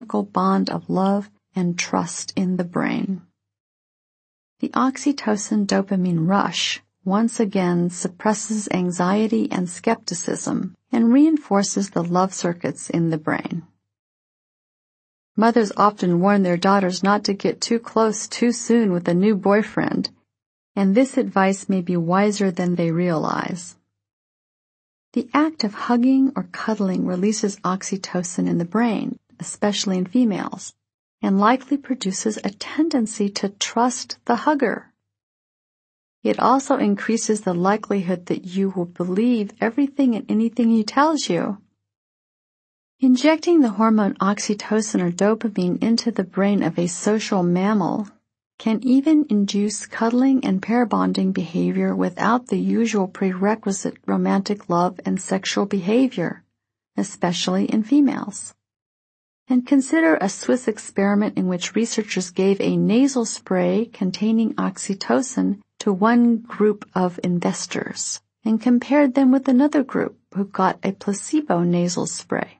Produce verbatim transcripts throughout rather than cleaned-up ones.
chemical bond of love and trust in the brain. The oxytocin-dopamine rush once again suppresses anxiety and skepticism and reinforces the love circuits in the brain. Mothers often warn their daughters not to get too close too soon with a new boyfriend, and this advice may be wiser than they realize. The act of hugging or cuddling releases oxytocin in the brain, especially in females, and likely produces a tendency to trust the hugger. It also increases the likelihood that you will believe everything and anything he tells you. Injecting the hormone oxytocin or dopamine into the brain of a social mammal can even induce cuddling and pair bonding behavior without the usual prerequisite romantic love and sexual behavior, especially in females. And consider a Swiss experiment in which researchers gave a nasal spray containing oxytocin to one group of investors and compared them with another group who got a placebo nasal spray.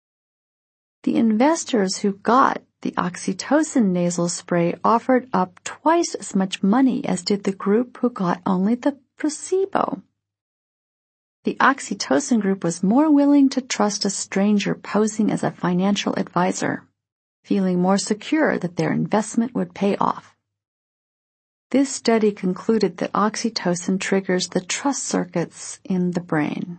The investors who got the oxytocin nasal spray offered up twice as much money as did the group who got only the placebo. The oxytocin group was more willing to trust a stranger posing as a financial advisor, feeling more secure that their investment would pay off. This study concluded that oxytocin triggers the trust circuits in the brain.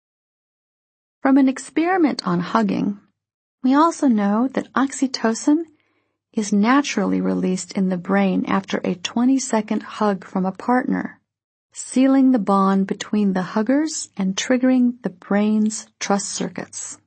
From an experiment on hugging, we also know that oxytocin is naturally released in the brain after a twenty-second hug from a partner, sealing the bond between the huggers and triggering the brain's trust circuits.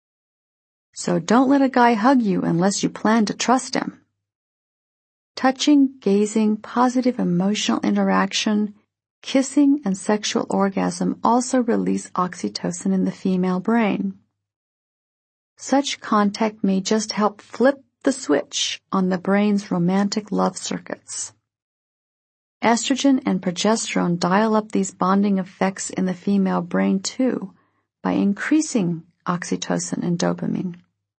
So don't let a guy hug you unless you plan to trust him. Touching, gazing, positive emotional interaction, kissing, and sexual orgasm also release oxytocin in the female brain. Such contact may just help flip the switch on the brain's romantic love circuits. Estrogen and progesterone dial up these bonding effects in the female brain too by increasing oxytocin and dopamine.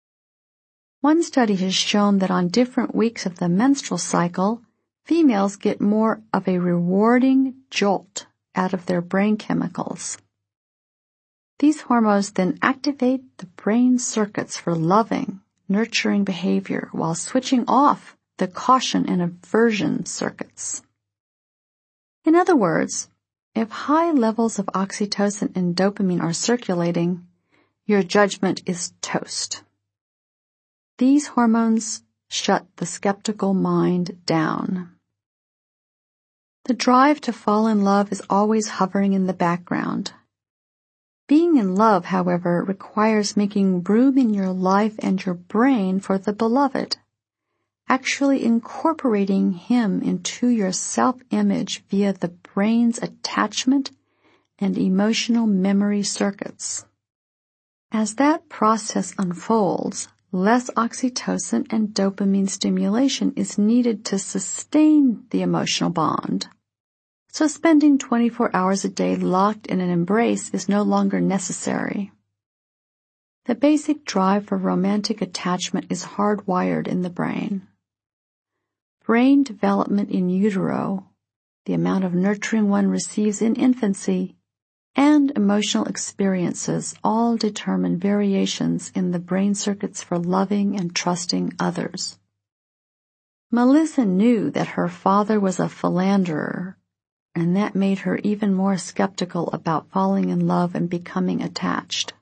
One study has shown that on different weeks of the menstrual cycle, females get more of a rewarding jolt out of their brain chemicals. These hormones then activate the brain circuits for loving, nurturing behavior while switching off the caution and aversion circuits. In other words, if high levels of oxytocin and dopamine are circulating, your judgment is toast. These hormones shut the skeptical mind down. The drive to fall in love is always hovering in the background. Being in love, however, requires making room in your life and your brain for the beloved, actually incorporating him into your self-image via the brain's attachment and emotional memory circuits. As that process unfolds, less oxytocin and dopamine stimulation is needed to sustain the emotional bond. So spending twenty-four hours a day locked in an embrace is no longer necessary. The basic drive for romantic attachment is hardwired in the brain. Brain development in utero, the amount of nurturing one receives in infancy, and emotional experiences all determine variations in the brain circuits for loving and trusting others. Melissa knew that her father was a philanderer, and that made her even more skeptical about falling in love and becoming attached.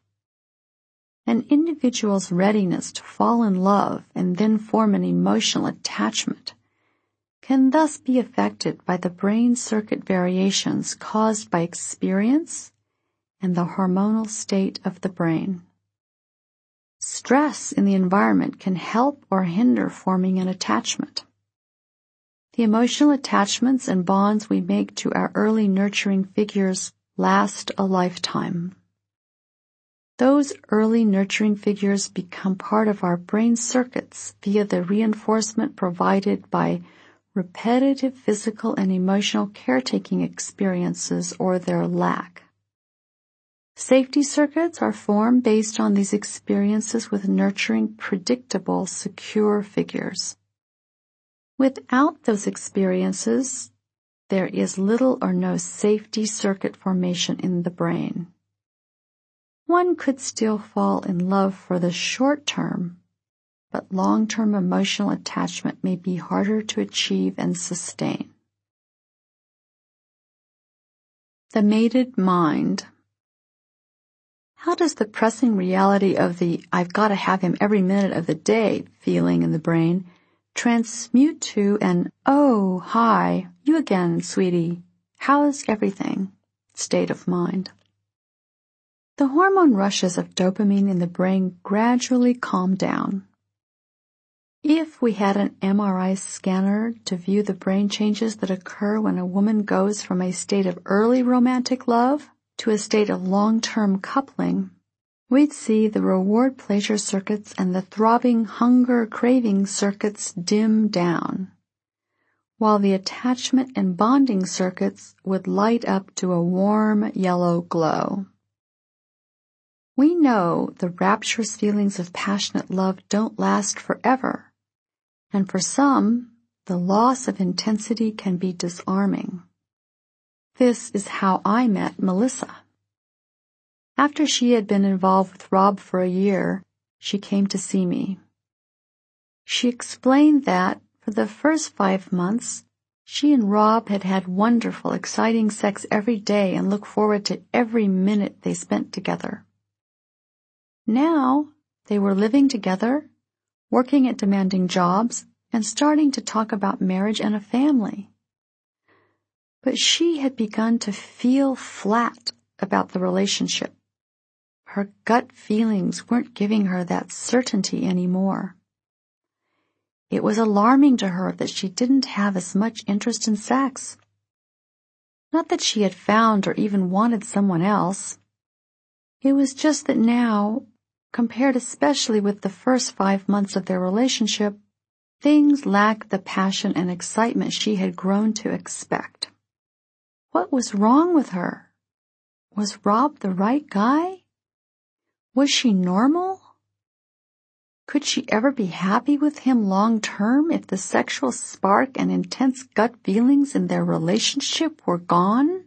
An individual's readiness to fall in love and then form an emotional attachment can thus be affected by the brain circuit variations caused by experience and the hormonal state of the brain. Stress in the environment can help or hinder forming an attachment. The emotional attachments and bonds we make to our early nurturing figures last a lifetime. Those early nurturing figures become part of our brain circuits via the reinforcement provided by repetitive physical and emotional caretaking experiences or their lack. Safety circuits are formed based on these experiences with nurturing, predictable, secure figures. Without those experiences, there is little or no safety circuit formation in the brain. One could still fall in love for the short term, but long-term emotional attachment may be harder to achieve and sustain. The mated mind. How does the pressing reality of the "I've got to have him every minute of the day" feeling in the brain transmute to an "Oh, hi, you again, sweetie, how's everything" state of mind? The hormone rushes of dopamine in the brain gradually calm down. If we had an M R I scanner to view the brain changes that occur when a woman goes from a state of early romantic love to a state of long-term coupling, we'd see the reward pleasure circuits and the throbbing hunger craving circuits dim down, while the attachment and bonding circuits would light up to a warm yellow glow. We know the rapturous feelings of passionate love don't last forever, and for some, the loss of intensity can be disarming. This is how I met Melissa. After she had been involved with Rob for a year, she came to see me. She explained that, for the first five months, she and Rob had had wonderful, exciting sex every day and looked forward to every minute they spent together. Now, they were living together, working at demanding jobs, and starting to talk about marriage and a family. But she had begun to feel flat about the relationship. Her gut feelings weren't giving her that certainty anymore. It was alarming to her that she didn't have as much interest in sex. Not that she had found or even wanted someone else. It was just that now, compared especially with the first five months of their relationship, things lacked the passion and excitement she had grown to expect. What was wrong with her? Was Rob the right guy? Was she normal? Could she ever be happy with him long-term if the sexual spark and intense gut feelings in their relationship were gone?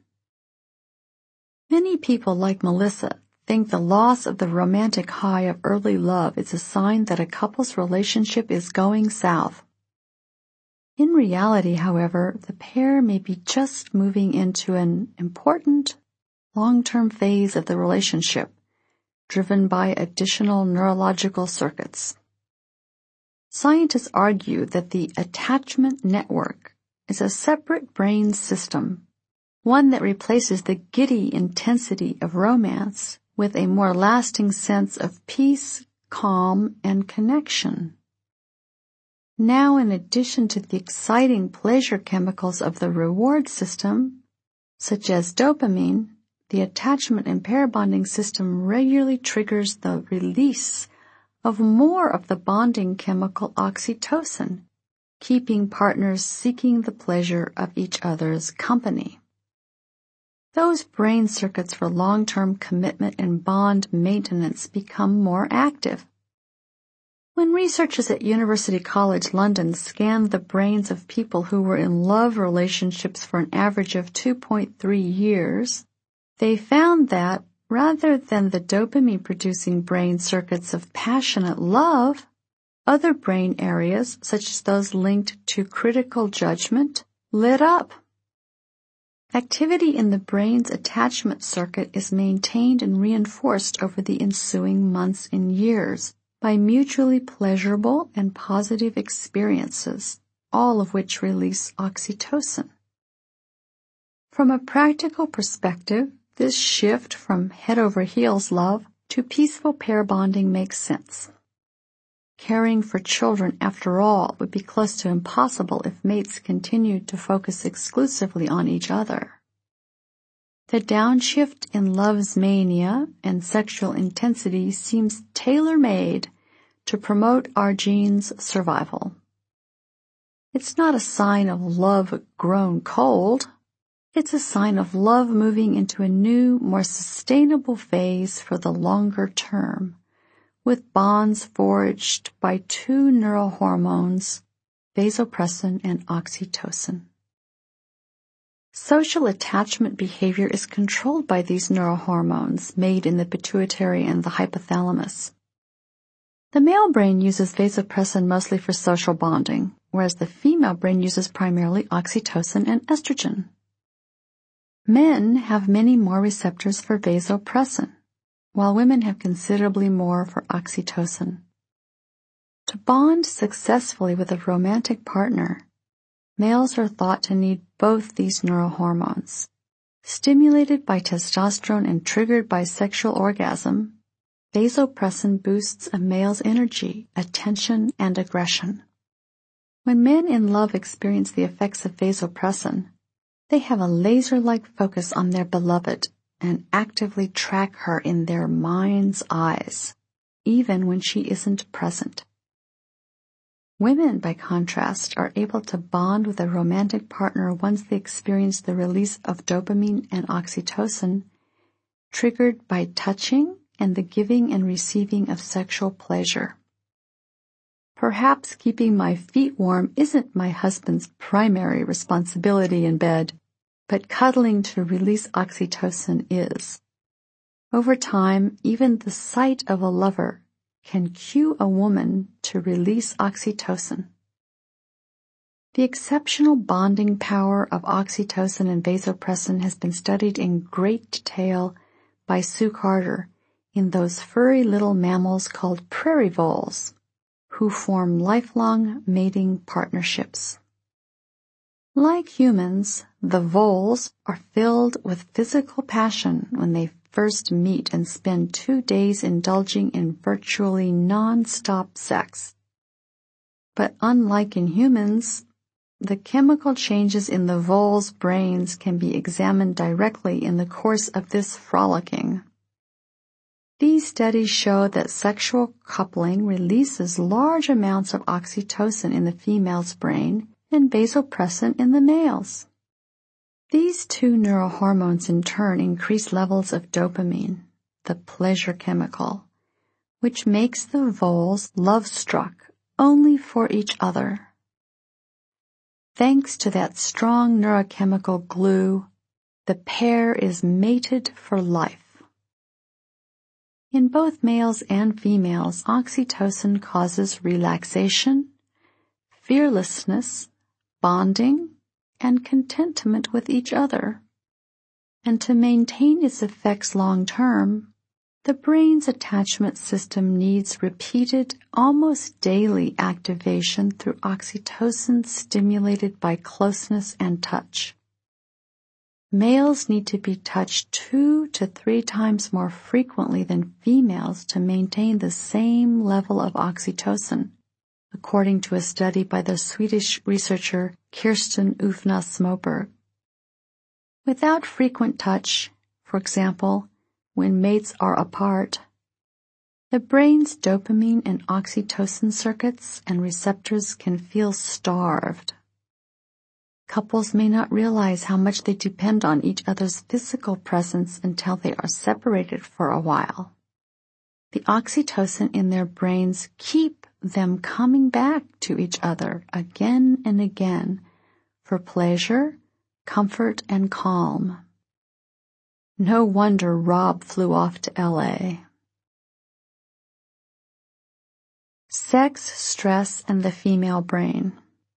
Many people like Melissa think the loss of the romantic high of early love is a sign that a couple's relationship is going south. In reality, however, the pair may be just moving into an important, long-term phase of the relationship, driven by additional neurological circuits. Scientists argue that the attachment network is a separate brain system, one that replaces the giddy intensity of romance with a more lasting sense of peace, calm, and connection. Now, in addition to the exciting pleasure chemicals of the reward system, such as dopamine, the attachment and pair bonding system regularly triggers the release of more of the bonding chemical oxytocin, keeping partners seeking the pleasure of each other's company. Those brain circuits for long-term commitment and bond maintenance become more active. When researchers at University College London scanned the brains of people who were in love relationships for an average of two point three years, they found that, rather than the dopamine-producing brain circuits of passionate love, other brain areas, such as those linked to critical judgment, lit up. Activity in the brain's attachment circuit is maintained and reinforced over the ensuing months and years by mutually pleasurable and positive experiences, all of which release oxytocin. From a practical perspective, this shift from head-over-heels love to peaceful pair bonding makes sense. Caring for children, after all, would be close to impossible if mates continued to focus exclusively on each other. The downshift in love's mania and sexual intensity seems tailor-made to promote our genes' survival. It's not a sign of love grown cold. It's a sign of love moving into a new, more sustainable phase for the longer term, with bonds forged by two neurohormones, vasopressin and oxytocin. Social attachment behavior is controlled by these neurohormones made in the pituitary and the hypothalamus. The male brain uses vasopressin mostly for social bonding, whereas the female brain uses primarily oxytocin and estrogen. Men have many more receptors for vasopressin, while women have considerably more for oxytocin. To bond successfully with a romantic partner, males are thought to need both these neurohormones. Stimulated by testosterone and triggered by sexual orgasm, vasopressin boosts a male's energy, attention, and aggression. When men in love experience the effects of vasopressin, they have a laser-like focus on their beloved and actively track her in their mind's eyes, even when she isn't present. Women, by contrast, are able to bond with a romantic partner once they experience the release of dopamine and oxytocin, triggered by touching and the giving and receiving of sexual pleasure. Perhaps keeping my feet warm isn't my husband's primary responsibility in bed, but cuddling to release oxytocin is. Over time, even the sight of a lover can cue a woman to release oxytocin. The exceptional bonding power of oxytocin and vasopressin has been studied in great detail by Sue Carter in those furry little mammals called prairie voles, who form lifelong mating partnerships. Like humans, the voles are filled with physical passion when they first meet and spend two days indulging in virtually non-stop sex. But unlike in humans, the chemical changes in the voles' brains can be examined directly in the course of this frolicking. These studies show that sexual coupling releases large amounts of oxytocin in the female's brain and vasopressin in the male's. These two neurohormones in turn increase levels of dopamine, the pleasure chemical, which makes the voles love-struck only for each other. Thanks to that strong neurochemical glue, the pair is mated for life. In both males and females, oxytocin causes relaxation, fearlessness, bonding, and contentment with each other. And to maintain its effects long-term, the brain's attachment system needs repeated, almost daily activation through oxytocin stimulated by closeness and touch. Males need to be touched two to three times more frequently than females to maintain the same level of oxytocin, according to a study by the Swedish researcher Kirsten Ufna Smoberg. Without frequent touch, for example, when mates are apart, the brain's dopamine and oxytocin circuits and receptors can feel starved. Couples may not realize how much they depend on each other's physical presence until they are separated for a while. The oxytocin in their brains keep them coming back to each other again and again for pleasure, comfort, and calm. No wonder Rob flew off to L A. Sex, stress, and the female brain.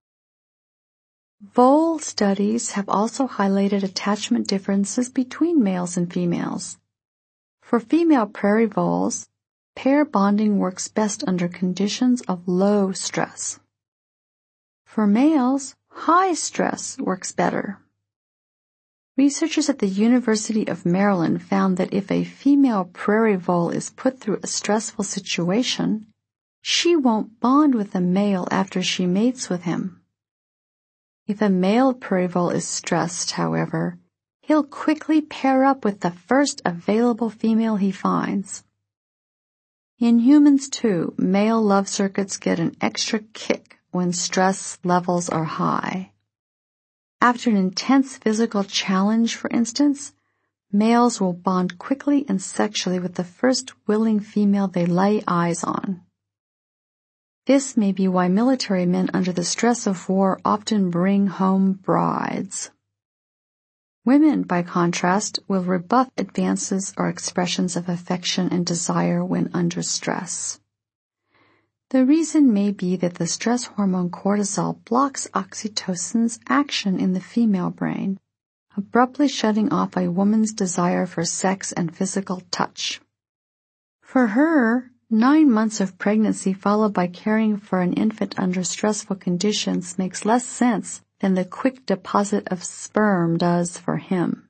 Vole studies have also highlighted attachment differences between males and females. For female prairie voles, pair bonding works best under conditions of low stress. For males, high stress works better. Researchers at the University of Maryland found that if a female prairie vole is put through a stressful situation, she won't bond with the male after she mates with him. If a male prairie vole is stressed, however, he'll quickly pair up with the first available female he finds. In humans, too, male love circuits get an extra kick when stress levels are high. After an intense physical challenge, for instance, males will bond quickly and sexually with the first willing female they lay eyes on. This may be why military men under the stress of war often bring home brides. Women, by contrast, will rebuff advances or expressions of affection and desire when under stress. The reason may be that the stress hormone cortisol blocks oxytocin's action in the female brain, abruptly shutting off a woman's desire for sex and physical touch. For her, nine months of pregnancy followed by caring for an infant under stressful conditions makes less sense than the quick deposit of sperm does for him.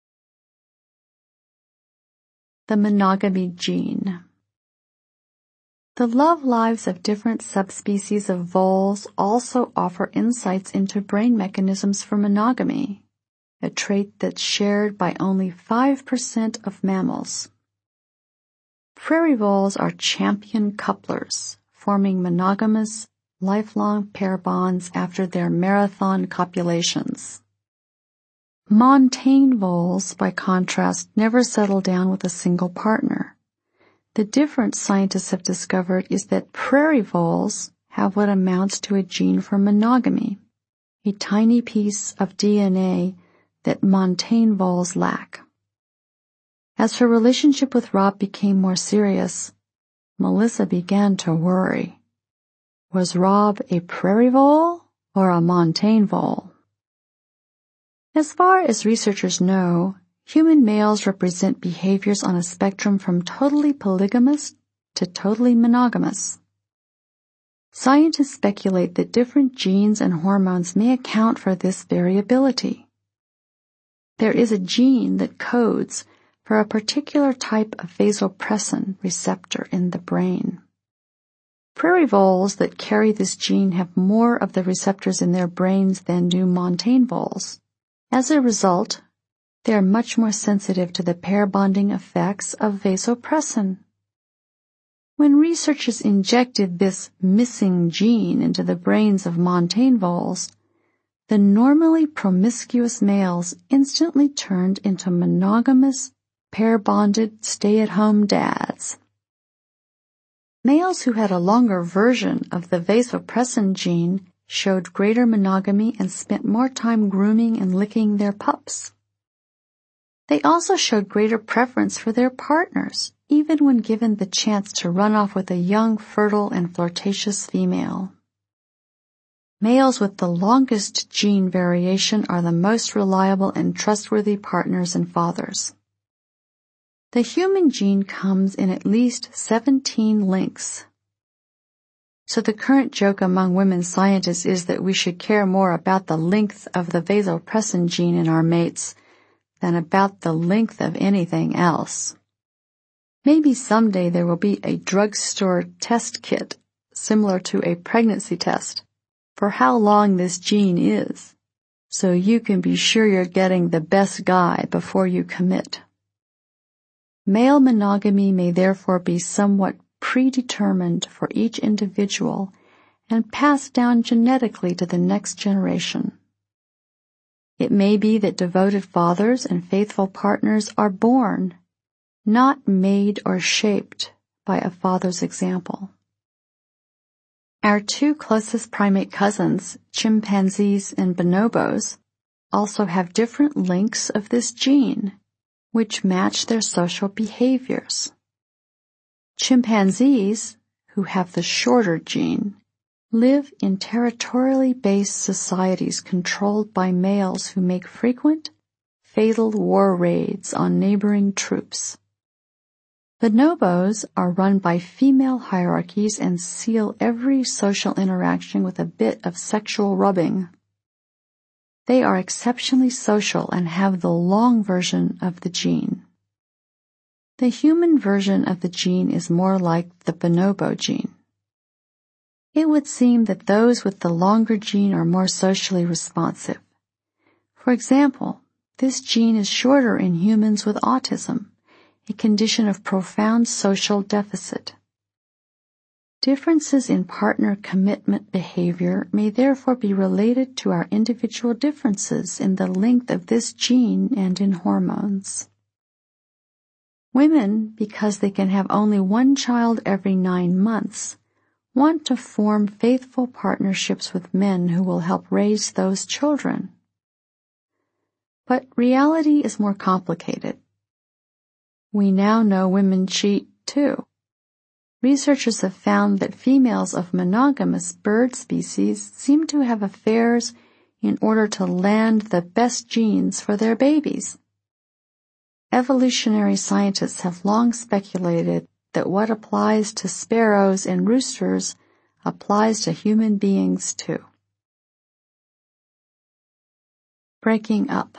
The monogamy gene. The love lives of different subspecies of voles also offer insights into brain mechanisms for monogamy, a trait that's shared by only five percent of mammals. Prairie voles are champion couplers, forming monogamous, lifelong pair bonds after their marathon copulations. Montane voles, by contrast, never settle down with a single partner. The difference scientists have discovered is that prairie voles have what amounts to a gene for monogamy, a tiny piece of D N A that montane voles lack. As her relationship with Rob became more serious, Melissa began to worry. Was Rob a prairie vole or a montane vole? As far as researchers know, human males represent behaviors on a spectrum from totally polygamous to totally monogamous. Scientists speculate that different genes and hormones may account for this variability. There is a gene that codes for a particular type of vasopressin receptor in the brain. Prairie voles that carry this gene have more of the receptors in their brains than do montane voles. As a result, they are much more sensitive to the pair bonding effects of vasopressin. When researchers injected this missing gene into the brains of montane voles, the normally promiscuous males instantly turned into monogamous, pair-bonded, stay-at-home dads. Males who had a longer version of the vasopressin gene showed greater monogamy and spent more time grooming and licking their pups. They also showed greater preference for their partners, even when given the chance to run off with a young, fertile, and flirtatious female. Males with the longest gene variation are the most reliable and trustworthy partners and fathers. The human gene comes in at least seventeen links. So the current joke among women scientists is that we should care more about the length of the vasopressin gene in our mates than about the length of anything else. Maybe someday there will be a drugstore test kit similar to a pregnancy test for how long this gene is, so you can be sure you're getting the best guy before you commit. Male monogamy may therefore be somewhat predetermined for each individual and passed down genetically to the next generation. It may be that devoted fathers and faithful partners are born, not made or shaped by a father's example. Our two closest primate cousins, chimpanzees and bonobos, also have different links of this gene, which match their social behaviors. Chimpanzees, who have the shorter gene, live in territorially based societies controlled by males who make frequent, fatal war raids on neighboring troops. Bonobos are run by female hierarchies and seal every social interaction with a bit of sexual rubbing. They are exceptionally social and have the long version of the gene. The human version of the gene is more like the bonobo gene. It would seem that those with the longer gene are more socially responsive. For example, this gene is shorter in humans with autism, a condition of profound social deficit. Differences in partner commitment behavior may therefore be related to our individual differences in the length of this gene and in hormones. Women, because they can have only one child every nine months, want to form faithful partnerships with men who will help raise those children. But reality is more complicated. We now know women cheat too. Researchers have found that females of monogamous bird species seem to have affairs in order to land the best genes for their babies. Evolutionary scientists have long speculated that what applies to sparrows and roosters applies to human beings too. Breaking up.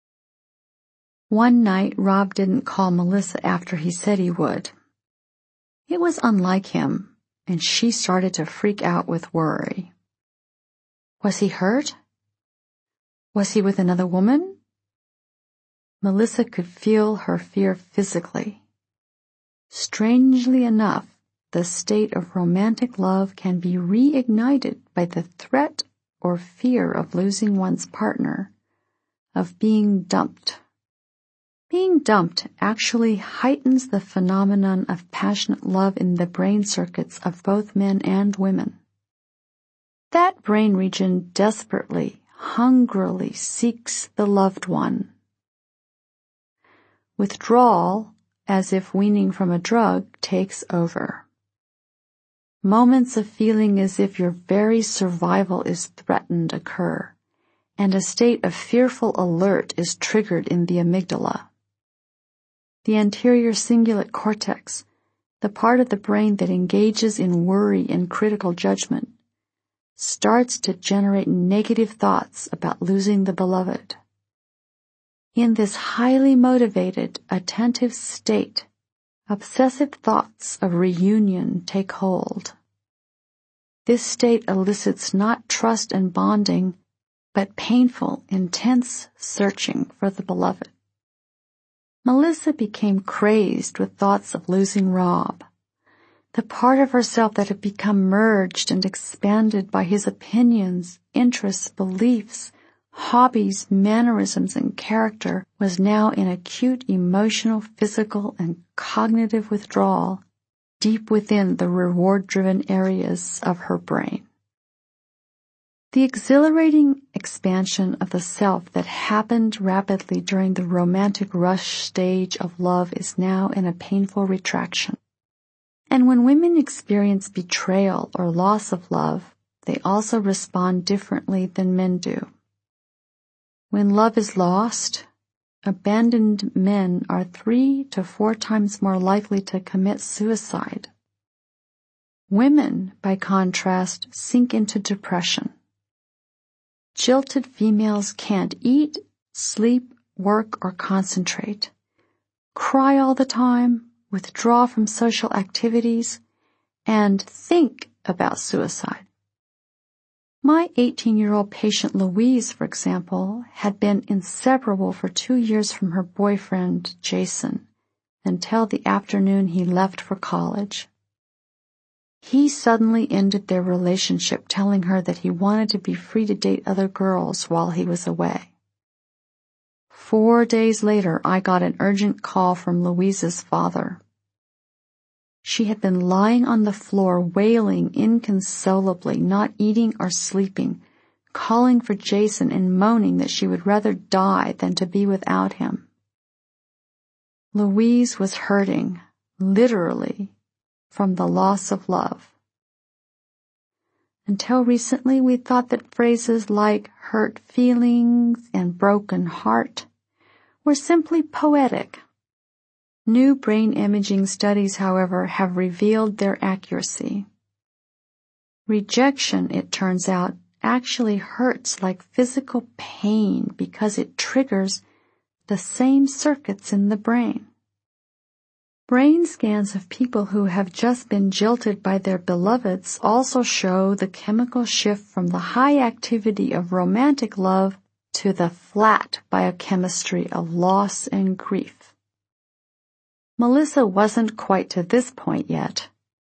One night, Rob didn't call Melissa after he said he would. It was unlike him, and she started to freak out with worry. Was he hurt? Was he with another woman? Melissa could feel her fear physically. Strangely enough, the state of romantic love can be reignited by the threat or fear of losing one's partner, of being dumped. Being dumped actually heightens the phenomenon of passionate love in the brain circuits of both men and women. That brain region desperately, hungrily seeks the loved one. Withdrawal, as if weaning from a drug, takes over. Moments of feeling as if your very survival is threatened occur, and a state of fearful alert is triggered in the amygdala. The anterior cingulate cortex, the part of the brain that engages in worry and critical judgment, starts to generate negative thoughts about losing the beloved. In this highly motivated, attentive state, obsessive thoughts of reunion take hold. This state elicits not trust and bonding, but painful, intense searching for the beloved. Melissa became crazed with thoughts of losing Rob, the part of herself that had become merged and expanded by his opinions, interests, beliefs, hobbies, mannerisms, and character was now in acute emotional, physical, and cognitive withdrawal deep within the reward-driven areas of her brain. The exhilarating expansion of the self that happened rapidly during the romantic rush stage of love is now in a painful retraction. And when women experience betrayal or loss of love, they also respond differently than men do. When love is lost, abandoned men are three to four times more likely to commit suicide. Women, by contrast, sink into depression. Jilted females can't eat, sleep, work, or concentrate, cry all the time, withdraw from social activities, and think about suicide. My eighteen-year-old patient Louise, for example, had been inseparable for two years from her boyfriend, Jason, until the afternoon he left for college. He suddenly ended their relationship, telling her that he wanted to be free to date other girls while he was away. Four days later, I got an urgent call from Louise's father. She had been lying on the floor, wailing inconsolably, not eating or sleeping, calling for Jason and moaning that she would rather die than to be without him. Louise was hurting, literally, from the loss of love. Until recently, we thought that phrases like hurt feelings and broken heart were simply poetic. New brain imaging studies, however, have revealed their accuracy. Rejection, it turns out, actually hurts like physical pain because it triggers the same circuits in the brain. Brain scans of people who have just been jilted by their beloveds also show the chemical shift from the high activity of romantic love to the flat biochemistry of loss and grief. Melissa wasn't quite to this point yet.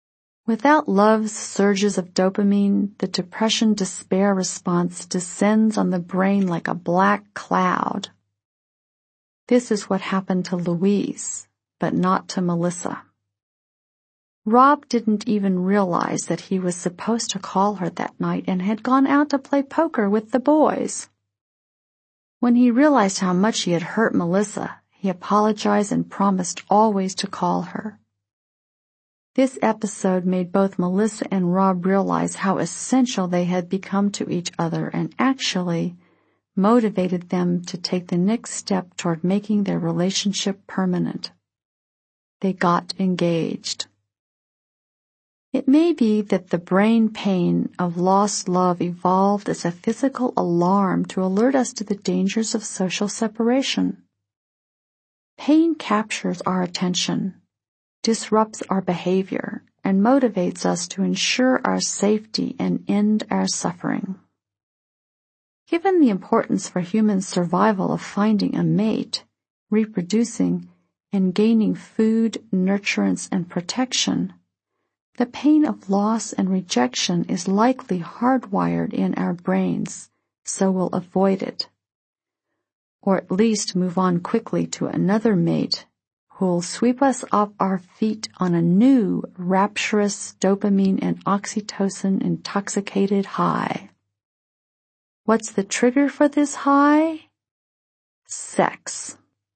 Without love's surges of dopamine, the depression-despair response descends on the brain like a black cloud. This is what happened to Louise, but not to Melissa. Rob didn't even realize that he was supposed to call her that night and had gone out to play poker with the boys. When he realized how much he had hurt Melissa, he apologized and promised always to call her. This episode made both Melissa and Rob realize how essential they had become to each other and actually motivated them to take the next step toward making their relationship permanent. They got engaged. It may be that the brain pain of lost love evolved as a physical alarm to alert us to the dangers of social separation. Pain captures our attention, disrupts our behavior, and motivates us to ensure our safety and end our suffering. Given the importance for human survival of finding a mate, reproducing, and gaining food, nurturance, and protection, the pain of loss and rejection is likely hardwired in our brains, so we'll avoid it. Or at least move on quickly to another mate who'll sweep us off our feet on a new, rapturous dopamine and oxytocin-intoxicated high. What's the trigger for this high? Sex.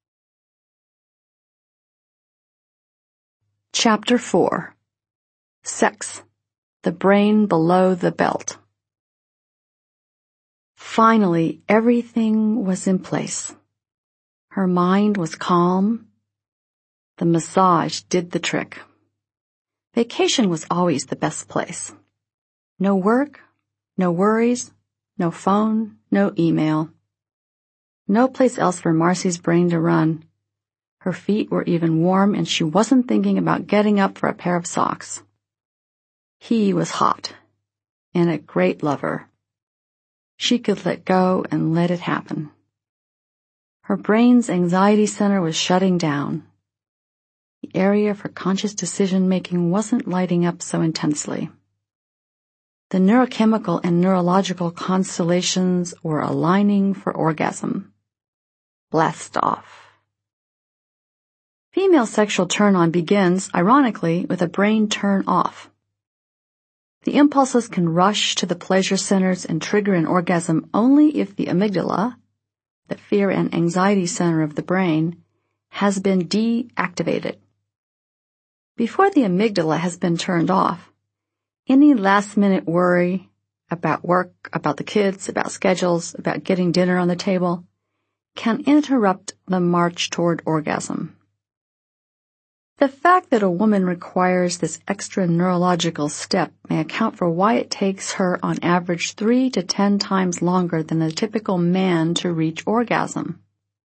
Chapter four. Sex, the brain below the belt. Finally, everything was in place. Her mind was calm. The massage did the trick. Vacation was always the best place. No work, no worries, no phone, no email. No place else for Marcy's brain to run. Her feet were even warm and she wasn't thinking about getting up for a pair of socks. He was hot and a great lover. She could let go and let it happen. Her brain's anxiety center was shutting down. The area for conscious decision-making wasn't lighting up so intensely. The neurochemical and neurological constellations were aligning for orgasm. Blast off. Female sexual turn-on begins, ironically, with a brain turn-off. The impulses can rush to the pleasure centers and trigger an orgasm only if the amygdala, the fear and anxiety center of the brain, has been deactivated. Before the amygdala has been turned off, any last-minute worry about work, about the kids, about schedules, about getting dinner on the table can interrupt the march toward orgasm. The fact that a woman requires this extra neurological step may account for why it takes her on average three to ten times longer than the typical man to reach orgasm.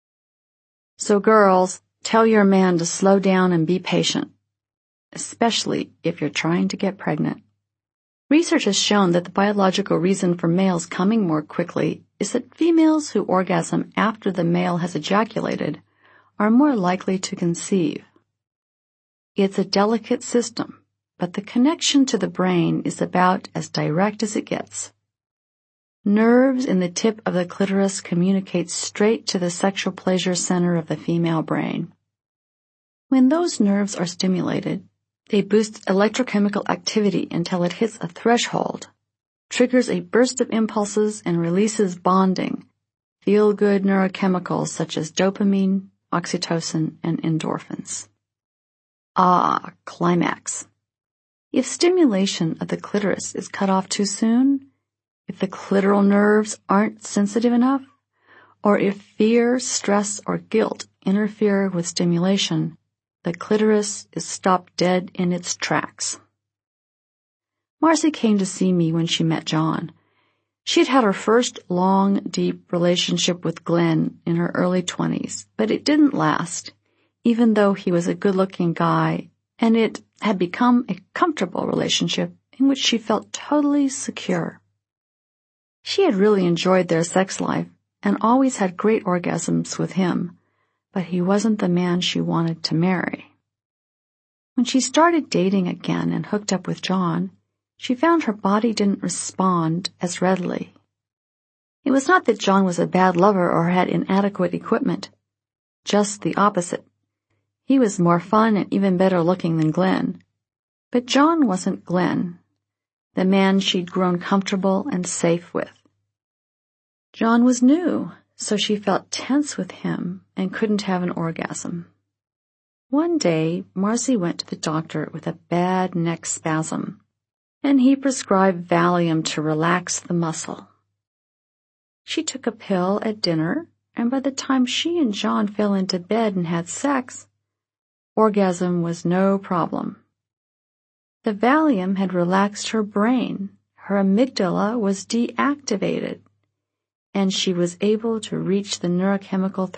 So girls, tell your man to slow down and be patient, especially if you're trying to get pregnant. Research has shown that the biological reason for males coming more quickly is that females who orgasm after the male has ejaculated are more likely to conceive. It's a delicate system, but the connection to the brain is about as direct as it gets. Nerves in the tip of the clitoris communicate straight to the sexual pleasure center of the female brain. When those nerves are stimulated, they boost electrochemical activity until it hits a threshold, triggers a burst of impulses, and releases bonding, feel-good neurochemicals such as dopamine, oxytocin, and endorphins. Ah, climax. If stimulation of the clitoris is cut off too soon, if the clitoral nerves aren't sensitive enough, or if fear, stress, or guilt interfere with stimulation, the clitoris is stopped dead in its tracks. Marcy came to see me when she met John. She had had her first long, deep relationship with Glenn in her early twenties, but it didn't last, even though he was a good-looking guy, and it had become a comfortable relationship in which she felt totally secure. She had really enjoyed their sex life and always had great orgasms with him, but he wasn't the man she wanted to marry. When she started dating again and hooked up with John, she found her body didn't respond as readily. It was not that John was a bad lover or had inadequate equipment. Just the opposite. He was more fun and even better looking than Glenn. But John wasn't Glenn, the man she'd grown comfortable and safe with. John was new, so she felt tense with him and couldn't have an orgasm. One day, Marcy went to the doctor with a bad neck spasm, and he prescribed Valium to relax the muscle. She took a pill at dinner, and by the time she and John fell into bed and had sex, orgasm was no problem. The Valium had relaxed her brain, her amygdala was deactivated, and she was able to reach the neurochemical